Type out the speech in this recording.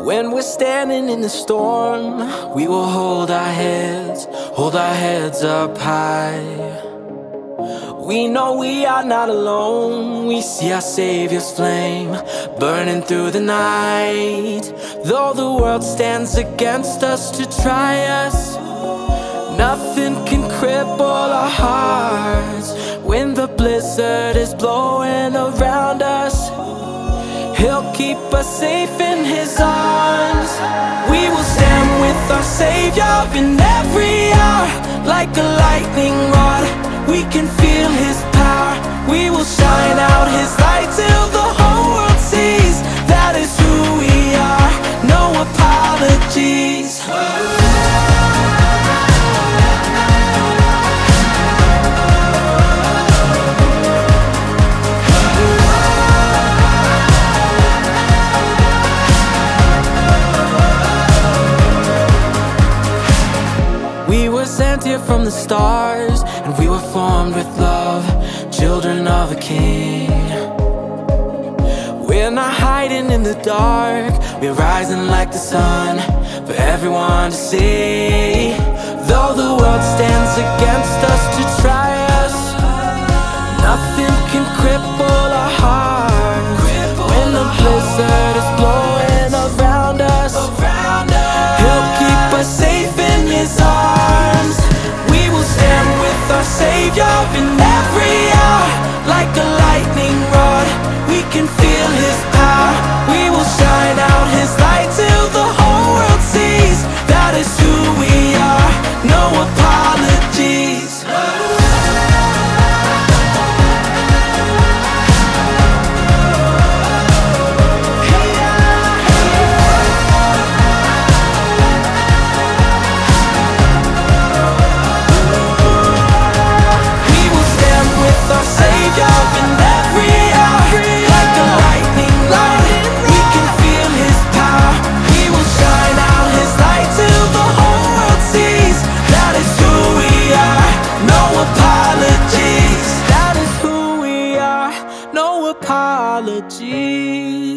When we're standing in the storm, we will hold our heads up high. We know we are not alone. We see our Savior's flame burning through the night. Though the world stands against us to try us, nothing can cripple our hearts. When the blizzard is blowing around us, He'll keep us safe in His arms. We will stand with our Savior in every hour. Like a lightning rod, we can feel His power. We will shine out His light till the whole world sees that is who we are. No apologies. We were sent here from the stars, and we were formed with love, children of a King. We're not hiding in the dark, we're rising like the sun for everyone to see. Though the world stands against us to try us, nothing can cripple our hearts. When the blizzard is blowing around us, He'll keep us safe in His arms. We will stand with our Savior in every hour. Like a lightning rod, we can feel His power. We will shine out His light till the whole world sees that is who we are. No apologies. No apologies.